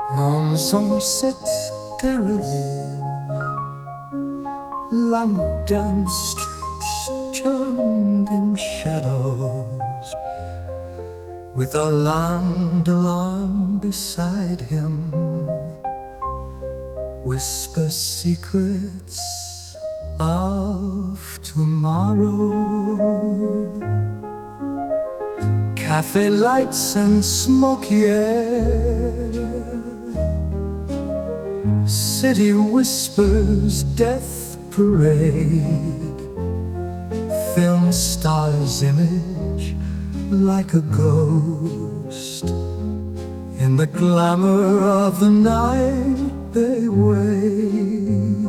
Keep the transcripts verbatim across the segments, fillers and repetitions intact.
Monson sits terrible, London streets turned in shadows, with Orlando along beside him, whisper secrets of tomorrow. Cafe lights and smoky air, city whispers, death parade, film star's image like a ghost. In the glamour of the night they wave.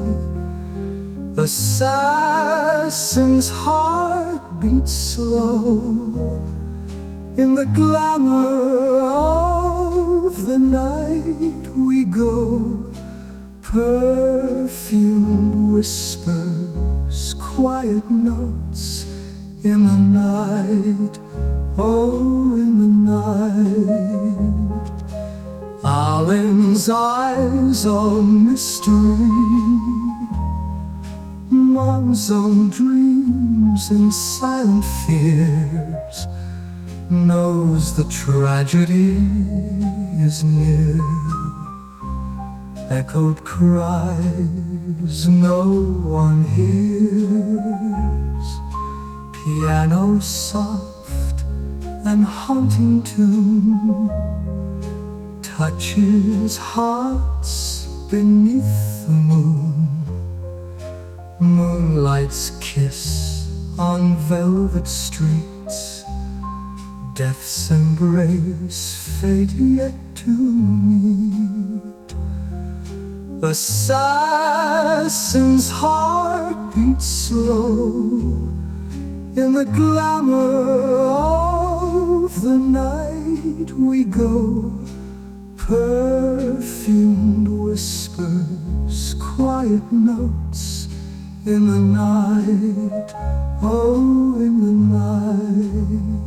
Assassin's heart beats slow. In the glamour of the night we go. Perfumed whispers, quiet notes in the night, oh, in the night. Arlen's eyes are mystery, Monson dreams in silent fears, knows the tragedy is near. Echoed cries no one hears, piano soft and haunting tune touches hearts beneath the moon. Moonlight's kiss on velvet streets, death's embrace, fate yet to meet. Assassin's heart beats slow. In the glamour of the night we go. Perfumed whispers, quiet notes in the night, oh, in the night.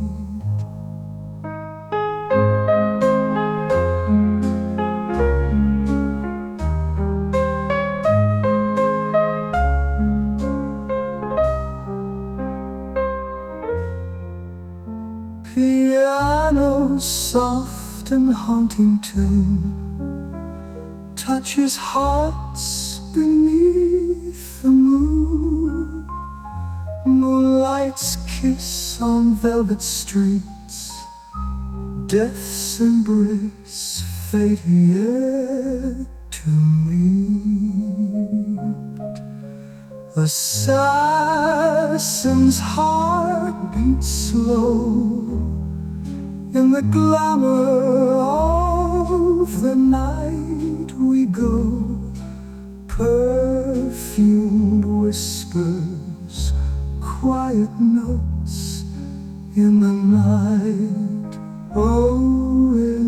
Piano soft and haunting tune touches hearts beneath the moon. Moonlight's kiss on velvet streets, death's embrace, fate yet to meet. Assassin's heart beats slow. In the glamour of the night we go. Perfumed whispers, quiet notes in the night, oh,